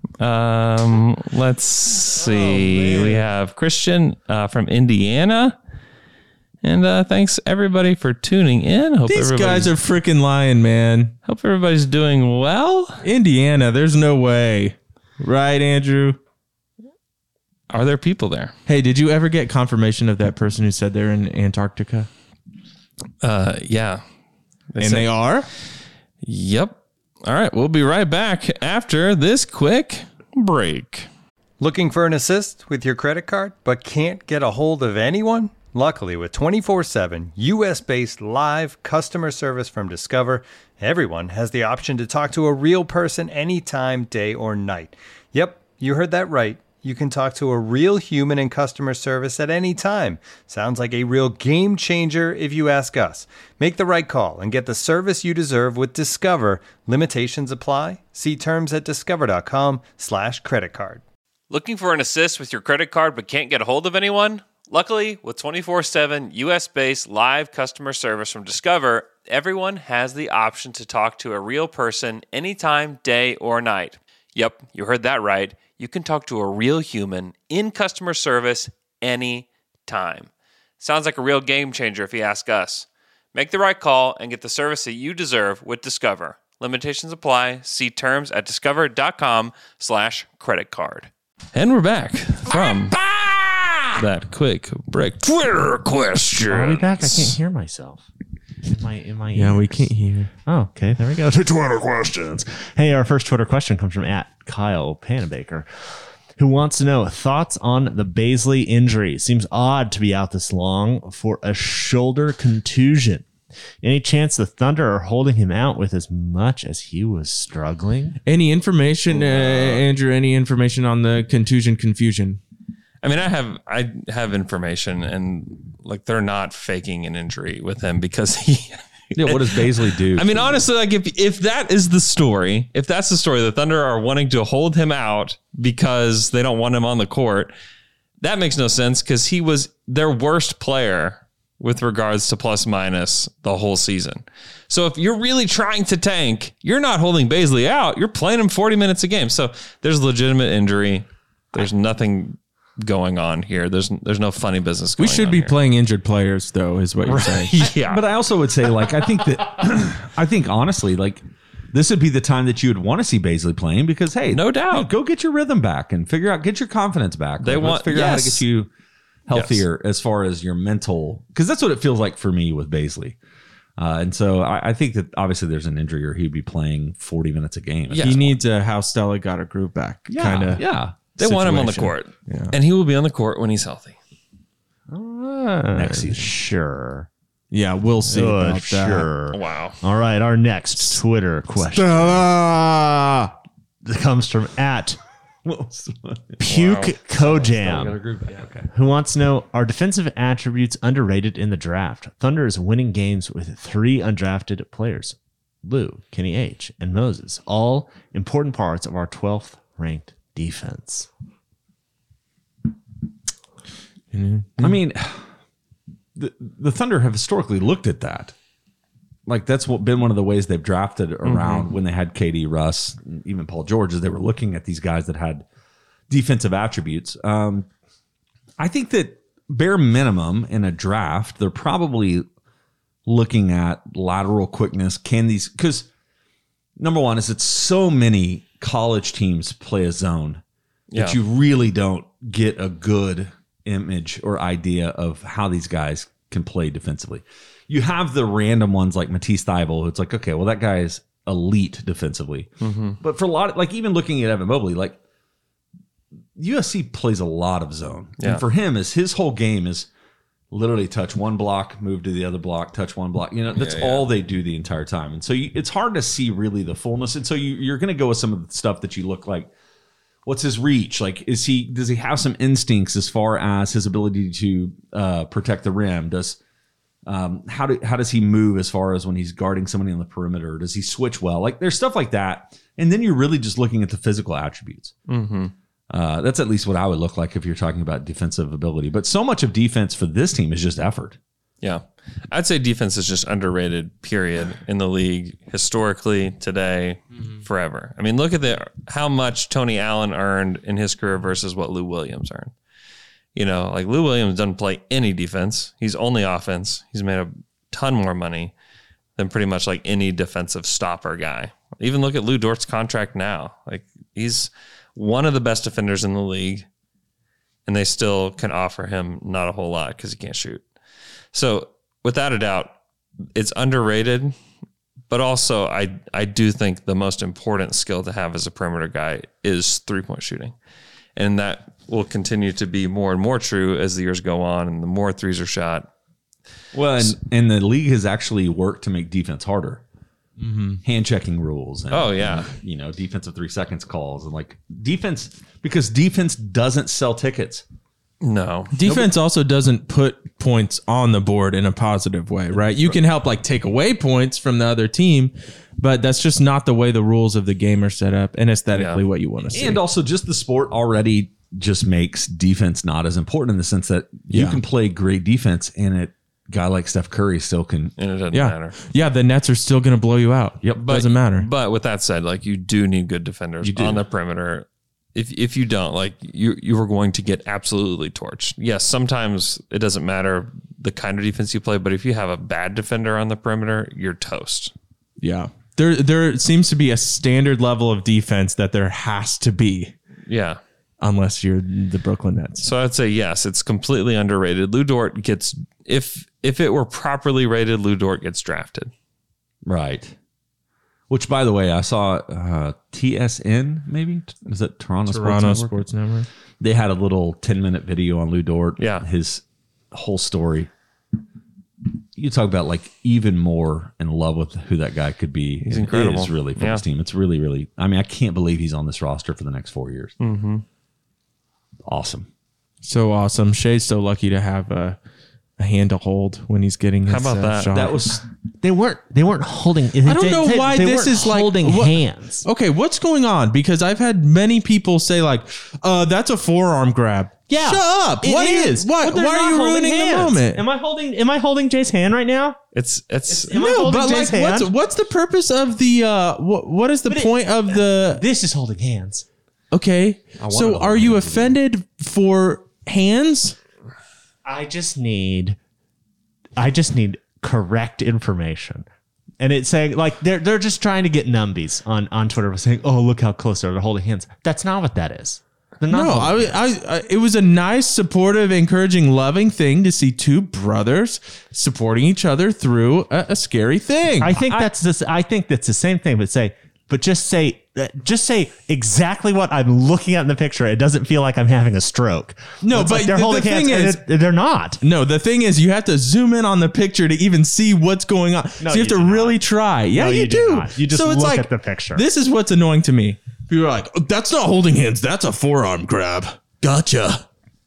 Um, let's see. Oh, we have Christian uh, from Indiana. And uh, thanks everybody for tuning in. Hope These everybody's- guys are freaking lying, man. Hope everybody's doing well. Indiana, there's no way. Right, Andrew? Are there people there? Hey, did you ever get confirmation of that person who said they're in Antarctica? Uh, yeah. And said- they are? Yep. All right. We'll be right back after this quick break. Looking for an assist with your credit card, but can't get a hold of anyone? Luckily, with twenty-four seven U S-based live customer service from Discover, everyone has the option to talk to a real person anytime, day or night. Yep, you heard that right. You can talk to a real human in customer service at any time. Sounds like a real game changer if you ask us. Make the right call and get the service you deserve with Discover. Limitations apply. See terms at discover.com slash credit card. Looking for an assist with your credit card but can't get a hold of anyone? Luckily, with twenty-four seven U S-based live customer service from Discover, everyone has the option to talk to a real person anytime, day or night. Yep, you heard that right. You can talk to a real human in customer service anytime. Sounds like a real game changer if you ask us. Make the right call and get the service that you deserve with Discover. Limitations apply. See terms at discover.com slash credit card. And we're back from that quick break. Twitter question. Are we back? I can't hear myself. In my, in my Yeah, ears. we can't hear. Oh, okay. There we go. To Twitter questions. Hey, our first Twitter question comes from at Kyle Panabaker, who wants to know thoughts on the Baisley injury. Seems odd to be out this long for a shoulder contusion. Any chance the Thunder are holding him out with as much as he was struggling? Any information, uh, Andrew, any information on the contusion confusion? I mean, I have I have information, and like they're not faking an injury with him because he. Yeah, what does Baisley do? I mean, honestly, like if if that is the story, if that's the story, the Thunder are wanting to hold him out because they don't want him on the court. That makes no sense because he was their worst player with regards to plus minus the whole season. So if you're really trying to tank, you're not holding Baisley out. You're playing him forty minutes a game. So there's a legitimate injury. There's nothing going on here. There's there's no funny business going We should on be here. playing injured players, though, is what you're saying. Yeah. But I also would say, like, I think that, I think honestly, like, this would be the time that you would want to see Baisley playing because, hey, No doubt. hey, go get your rhythm back and figure out, get your confidence back. They Like, want- let's figure out how to yes. get you healthier as far as your mental, because that's what it feels like for me with Baisley. Uh, and so I, I think that obviously there's an injury or he'd be playing forty minutes a game. Yeah. He needs a how Stella got her groove back Yeah, kind of. yeah. They want him on the situation. court. Yeah. And he will be on the court when he's healthy. Next season. Sure. Yeah, we'll see Uh, about that. sure. Wow. All right. Our next Twitter question Stella! comes from at Puke Kojam, who wants to know, are defensive attributes underrated in the draft? Thunder is winning games with three undrafted players, Lou, Kenny H, and Moses, all important parts of our twelfth ranked defense. I mean, the the Thunder have historically looked at that. Like that's what been one of the ways they've drafted around when they had K D, Russ, and even Paul George, is they were looking at these guys that had defensive attributes. Um, I think that bare minimum in a draft, they're probably looking at lateral quickness. Can these, because number one is it's so many college teams play a zone that Yeah. you really don't get a good image or idea of how these guys can play defensively. You have the random ones like Matisse Thybulle. It's like, okay, well, that guy is elite defensively. Mm-hmm. But for a lot of, like even looking at Evan Mobley, like U S C plays a lot of zone. Yeah. And for him is his whole game is literally touch one block, move to the other block, touch one block. You know, that's Yeah, yeah. all they do the entire time. And so you, it's hard to see really the fullness. And so you, you're going to go with some of the stuff that you look like. What's his reach? Like, is he, does he have some instincts as far as his ability to uh, protect the rim? Does, um, how do, how does he move as far as when he's guarding somebody on the perimeter? Does he switch well? Like there's stuff like that. And then you're really just looking at the physical attributes. Mm-hmm. Uh, that's at least what I would look like if you're talking about defensive ability. But so much of defense for this team is just effort. Yeah. I'd say defense is just underrated, period, in the league historically, today, mm-hmm. forever. I mean, look at the how much Tony Allen earned in his career versus what Lou Williams earned. You know, like Lou Williams doesn't play any defense. He's only offense. He's made a ton more money than pretty much like any defensive stopper guy. Even look at Lou Dort's contract now. Like he's one of the best defenders in the league, and they still can offer him not a whole lot because he can't shoot. So without a doubt, it's underrated, but also I I do think the most important skill to have as a perimeter guy is three-point shooting. And that will continue to be more and more true as the years go on and the more threes are shot. Well, and, and the league has actually worked to make defense harder. Mm-hmm. Hand checking rules. And, oh, yeah. and, you know, defensive three seconds calls and like defense, because defense doesn't sell tickets. No. Defense Nobody. also doesn't put points on the board in a positive way, right? You can help like take away points from the other team, but that's just not the way the rules of the game are set up and aesthetically yeah. what you want to see. And also just the sport already just makes defense not as important in the sense that you yeah. can play great defense and it guy like Steph Curry still can. And it doesn't yeah. matter. Yeah, the Nets are still going to blow you out. Yep. But, doesn't matter. But with that said, like you do need good defenders on the perimeter. If if you don't, like you you are going to get absolutely torched. Yes, sometimes it doesn't matter the kind of defense you play, but if you have a bad defender on the perimeter, you're toast. Yeah. There there seems to be a standard level of defense that there has to be. Yeah. Unless you're the Brooklyn Nets. So I'd say yes, it's completely underrated. Lou Dort gets if if it were properly rated, Lou Dort gets drafted. Right. Which, by the way, I saw uh, T S N, maybe? Is that Toronto, Toronto Sports Network? Sports Network? They had a little ten-minute video on Lou Dort. Yeah. His whole story. You talk about, like, even more in love with who that guy could be. He's incredible. It is really for yeah. this team. It's really, really... I mean, I can't believe he's on this roster for the next four years. Mm-hmm. Awesome. So awesome. Shay's so lucky to have a, a hand to hold when he's getting his How about uh, that? shot. That was... They weren't. They weren't holding. I don't know they, why they this is like holding what, hands. Okay, what's going on? Because I've had many people say like, "Uh, that's a forearm grab." Yeah, shut up. It What is. is? Why? But they're why are not you holding ruining hands. the moment? Am I holding? Am I holding Jay's hand right now? It's it's, Am I no, holding but Jay's like, what's hand? what's the purpose of the? Uh, what what is the But it- point of the? This is holding hands. Okay, wanted so to are hold you hands. offended for hands? I just need. I just need correct information. And it's saying like they're they're just trying to get numbies on, on Twitter saying, "Oh, look how close they're holding hands." That's not what that is. They're not. No, holding I, I, I, it was a nice, supportive, encouraging, loving thing to see two brothers supporting each other through a, a scary thing. I think that's this. I think that's the same thing. But say, but just say, uh, just say exactly what I'm looking at in the picture. It doesn't feel like I'm having a stroke. No, It's but like they're the- holding the hands. thing and is- it- they're not. No, the thing is, you have to zoom in on the picture to even see what's going on. so you have you to do really not. try. Yeah, No, you, you do do. not. You just so it's look like, at the picture. This is what's annoying to me. People are like, oh, "That's not holding hands. That's a forearm grab." Gotcha.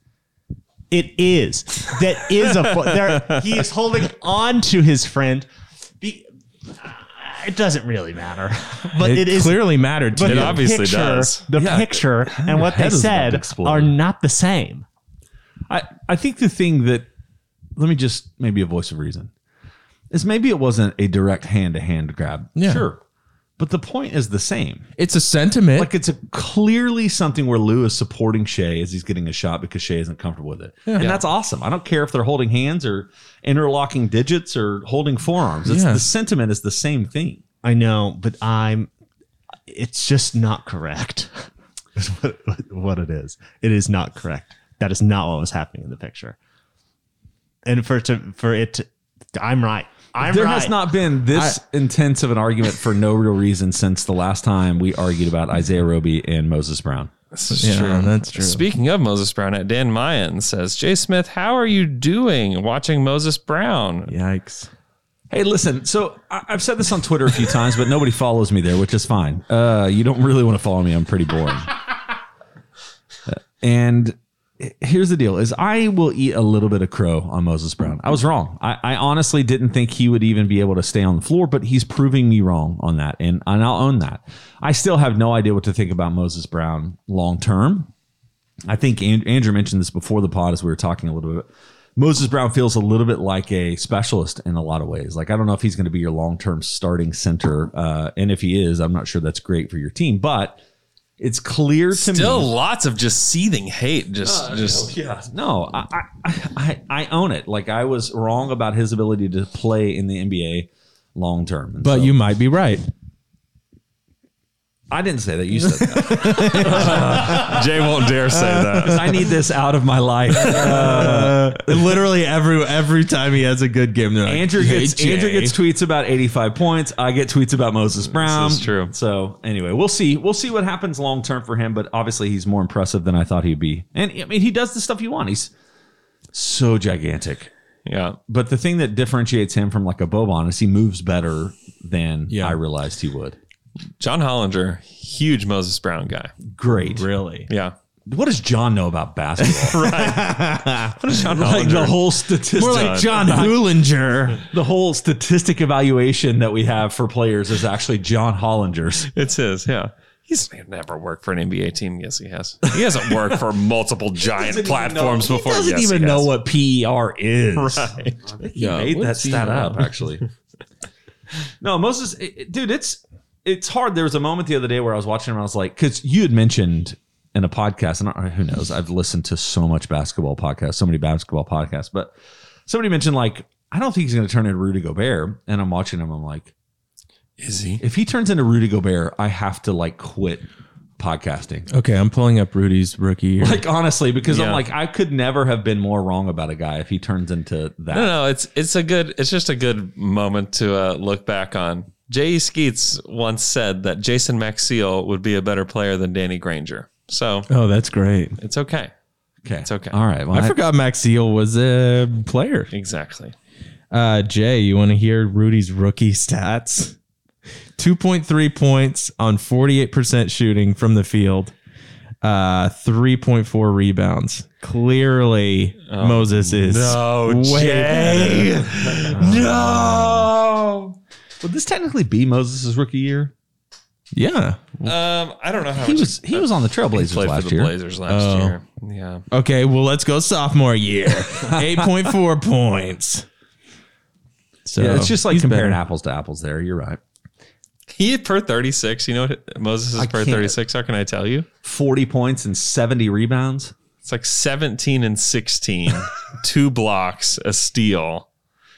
It is. That is a. There, he is holding on to his friend. Be, it doesn't really matter, but It, it is clearly mattered to But It you. the obviously picture, does. The Yeah. picture and what they head is about to said explode. are not the same. I, I think the thing that, let me just, maybe a voice of reason, is maybe it wasn't a direct hand-to-hand grab. Yeah. Sure. But the point is the same. It's a sentiment. Like it's a clearly something where Lou is supporting Shea as he's getting a shot because Shea isn't comfortable with it. And that's awesome. I don't care if they're holding hands or interlocking digits or holding forearms. It's, Yeah. the sentiment is the same thing. I know, but I'm. It's just not correct. Is what, what it is. It is not correct. That is not what was happening in the picture. And for it to for it, to, I'm right. I'm there right. has not been this intense of an argument for no real reason since the last time we argued about Isaiah Roby and Moses Brown. This is Yeah, true. that's true. Speaking of Moses Brown, at Dan Mayan says, Jay Smith, how are you doing watching Moses Brown? Yikes. Hey, listen. So I- I've said this on Twitter a few times, but nobody follows me there, which is fine. Uh, you don't really want to follow me. I'm pretty boring. Uh, and here's the deal: is I will eat a little bit of crow on Moses Brown. I was wrong. I, I honestly didn't think he would even be able to stay on the floor, but he's proving me wrong on that, and, and I'll own that. I still have no idea what to think about Moses Brown long term. I think and- Andrew mentioned this before the pod as we were talking a little bit. Moses Brown feels a little bit like a specialist in a lot of ways. Like, I don't know if he's going to be your long-term starting center. Uh, and if he is, I'm not sure that's great for your team, but it's clear to Still me. lots of just seething hate. Just, just Yeah, no, I, I, I, I own it. Like, I was wrong about his ability to play in the N B A long-term. And But so- you might be right. I didn't say that. You said that. Jay won't dare say that. I need this out of my life. Uh, literally every every time he has a good game, they're like, Andrew "Hey, gets Jay." Andrew gets tweets about eighty-five points. I get tweets about Moses Brown. is true. So anyway, we'll see. We'll see what happens long term for him. But obviously, he's more impressive than I thought he'd be. And I mean, he does the stuff you want. He's so gigantic. Yeah. But the thing that differentiates him from like a Boban is he moves better than Yeah. I realized he would. John Hollinger, huge Moses Brown guy. Great. Really? Yeah. What does John know about basketball? What is John Like Hollinger? the whole statistic. More like John Hoolinger. The whole statistic evaluation that we have for players is actually John Hollinger's. It's his, yeah. He's never worked for an N B A team. Yes, he has. He hasn't worked for multiple giant platforms before. He doesn't yes, even he know has. what P E R is. Right. He made that stat up, actually. No, Moses, it- it- dude, it's it's hard. There was a moment the other day where I was watching him and I was like, because you had mentioned in a podcast, and I, who knows, I've listened to so much basketball podcasts, so many basketball podcasts, but somebody mentioned, like, I don't think he's going to turn into Rudy Gobert. And I'm watching him, I'm like, Is he? if he turns into Rudy Gobert, I have to, like, quit podcasting. Okay, I'm pulling up Rudy's rookie year. Like, honestly, because I'm Yeah. like, I could never have been more wrong about a guy if he turns into that. No, no, it's it's a good. It's just a good moment to uh, look back on. J E. Skeets once said that Jason Maxiel would be a better player than Danny Granger. So Oh, that's great. it's okay. Okay. It's okay. All right. Well, I forgot Maxiel was a player. Exactly. Uh, Jay, you want to hear Rudy's rookie stats? two point three points on forty-eight percent shooting from the field. Uh, three point four rebounds. Clearly, Moses is no, way Jay. better. No. Would this technically be Moses' rookie year? Yeah. Um, I don't know how He much was he was on the he Trailblazers played last for the year. Blazers last Oh. year. Yeah. Okay, well, let's go sophomore year. eight point four points. So Yeah, it's just like he's comparing better. apples to apples there. You're right. He had per thirty-six. You know what Moses' I per can't- thirty-six are? Can I tell you? forty points and seventy rebounds. It's like seventeen and sixteen, two blocks, a steal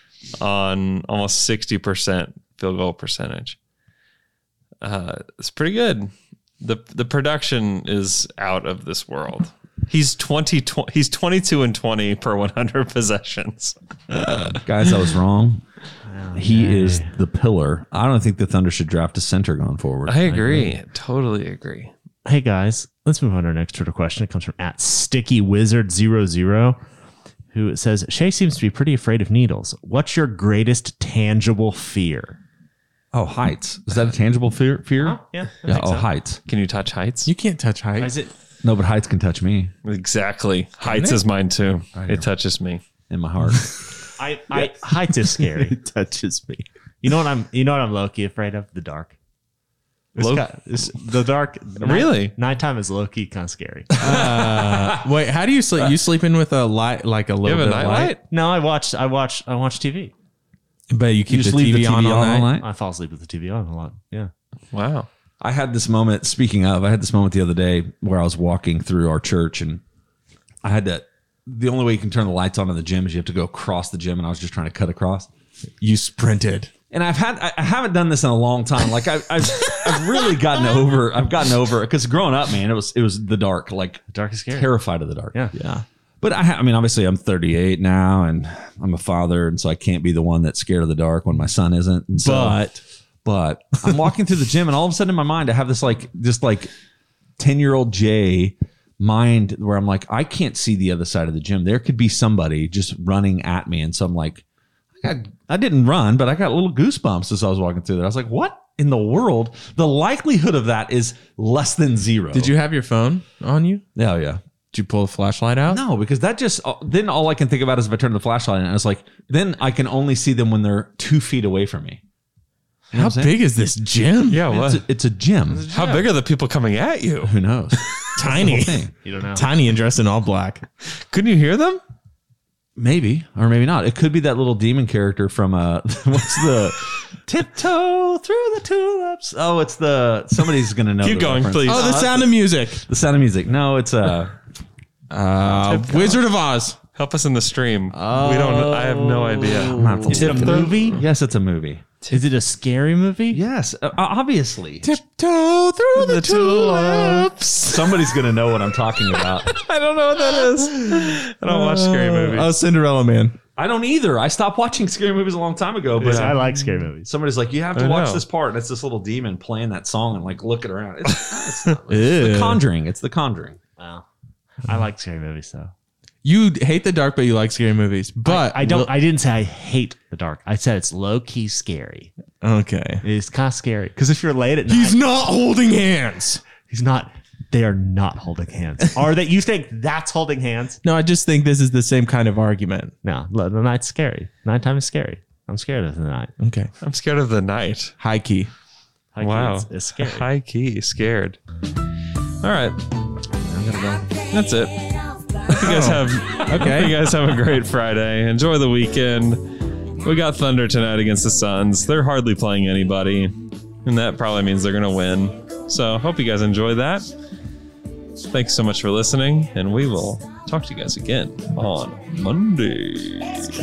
on almost sixty percent field goal percentage. Uh, it's pretty good. The the production is out of this world. He's twenty, tw- he's twenty-two and twenty per one hundred possessions. Guys, I was wrong. He is the pillar. I don't think the Thunder should draft a center going forward. I agree. Totally agree. Hey guys, let's move on to our next Twitter question. It comes from at Sticky Wizard zero zero, who says Shea seems to be pretty afraid of needles. What's your greatest tangible fear? Oh, heights. Is that a tangible fear? Fear? Yeah, I Yeah. think Oh, so. heights. Can you touch heights? You can't touch height. Is it? No, but heights can touch me Exactly. Heights is mine too. It touches me. in my heart. I, I heights is scary. It touches me. You know what I'm? You know what I'm low key afraid of? The dark. It's Low- got- it's- the dark. Really? Night, nighttime is low key kind of scary. Uh, wait, how do you sleep? You sleeping with a light, like a You little have a bit of light, nightlight? No, I watch. I watch. I watch T V. but you keep You the just T leave V, the T V on all night. I fall asleep with the T V on a lot. Yeah. Wow. I had this moment, speaking of, I had this moment the other day where I was walking through our church and I had to, the only way you can turn the lights on in the gym is you have to go across the gym, and I was just trying to cut across. You sprinted. And I've had, I I haven't done this in a long time. Like I've, I've, I've really gotten over, I've gotten over it because growing up, man, it was, it was the dark, like The dark is scary. terrified of the dark. Yeah. Yeah. But I, I mean, obviously, I'm thirty-eight now, and I'm a father, and so I can't be the one that's scared of the dark when my son isn't. And so, But but I'm walking through the gym, and all of a sudden in my mind, I have this like, just like ten year old Jay mind where I'm like, I can't see the other side of the gym. There could be somebody just running at me, and so I'm like, I got, I didn't run, but I got little goosebumps as I was walking through there. I was like, what in the world? The likelihood of that is less than zero. did you have your phone on you? Yeah, yeah. Did you pull the flashlight out? No, because that just uh, then all I can think about is if I turn the flashlight on, and I was like, then I can only see them when they're two feet away from me. You know How what I'm saying? big is this gym? Yeah, what? It's a, it's a gym. How big are the people coming at you? Who knows? Tiny. Thing. You don't know. Tiny and dressed in all black. Couldn't you hear them? Maybe or maybe not. It could be that little demon character from uh, what's the tiptoe through the tulips? Oh, it's the somebody's gonna know. Keep the going, reference. please. Oh, the Sound of Music. The Sound of Music. No, it's uh, Uh, Wizard of Oz. Help us in the stream. we don't. I have no idea. I'm gonna have to Is it a look it up. movie? Yes, it's a movie. Is it a scary movie? Yes, uh, obviously. Tiptoe through the, tulips. Somebody's gonna know what I'm talking about. I don't know what that is. I don't watch scary movies. Oh, Cinderella Man. I don't either. I stopped watching scary movies a long time ago, but I like scary movies. somebody's like, you have to I watch know. this part, and it's this little demon playing that song and like looking around. It's, it's, not, it's Ew. The Conjuring. It's The Conjuring. Wow. I like scary movies though. You hate the dark, but you like scary movies. But I don't. I didn't say I hate the dark. I said it's low key scary. Okay. It's kind of scary because if you're late at night, He's not holding hands. he's not. They are not holding hands. Are they? You think that's holding hands? No, I just think this is the same kind of argument. No, the night's scary. Nighttime is scary. I'm scared of the night. Okay. I'm scared of the night. High key. High key, Wow. it's, it's scary. High key, scared. All right. I'm gonna go. That's it. Hope you guys have okay. You guys have a great Friday. Enjoy the weekend. We got Thunder tonight against the Suns. They're hardly playing anybody, and that probably means they're gonna win. So hope you guys enjoy that. Thanks so much for listening, and we will talk to you guys again on Monday.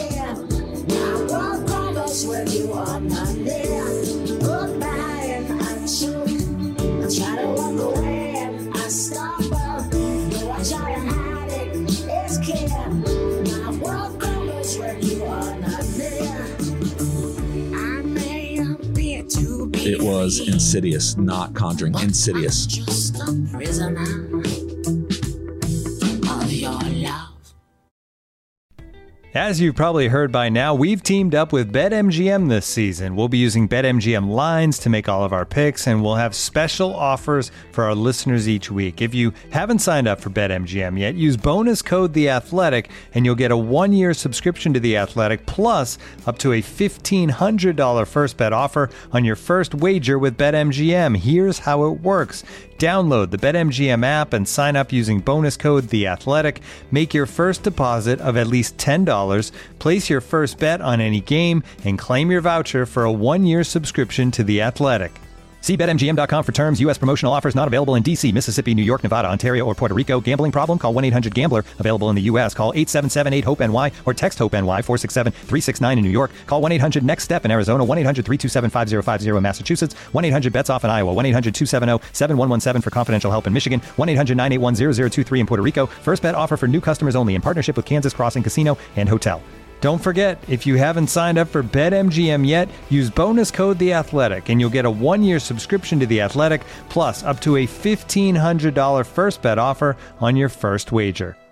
It was Insidious, not Conjuring. Insidious. Just a prisoner of your love. As you've probably heard by now, we've teamed up with BetMGM this season. We'll be using BetMGM lines to make all of our picks, and we'll have special offers for our listeners each week. If you haven't signed up for BetMGM yet, use bonus code The Athletic, and you'll get a one-year subscription to The Athletic, plus up to a fifteen hundred dollars first bet offer on your first wager with BetMGM. Here's how it works. Download the BetMGM app and sign up using bonus code The Athletic. Make your first deposit of at least ten dollars, place your first bet on any game, and claim your voucher for a one-year subscription to The Athletic. See Bet M G M dot com for terms. U S promotional offers not available in D C, Mississippi, New York, Nevada, Ontario, or Puerto Rico. Gambling problem? Call one eight hundred gambler. Available in the U S. Call eight seven seven eight hope N Y or text HOPE-NY four six seven three six nine in New York. Call one eight hundred next step in Arizona. one eight hundred three two seven five zero five zero in Massachusetts. one eight hundred bets off in Iowa. one eight hundred two seven zero seven one one seven for confidential help in Michigan. one eight hundred nine eight one zero zero two three in Puerto Rico. First bet offer for new customers only in partnership with Kansas Crossing Casino and Hotel. Don't forget, if you haven't signed up for BetMGM yet, use bonus code The Athletic, and you'll get a one-year subscription to The Athletic, plus up to a fifteen hundred dollars first bet offer on your first wager.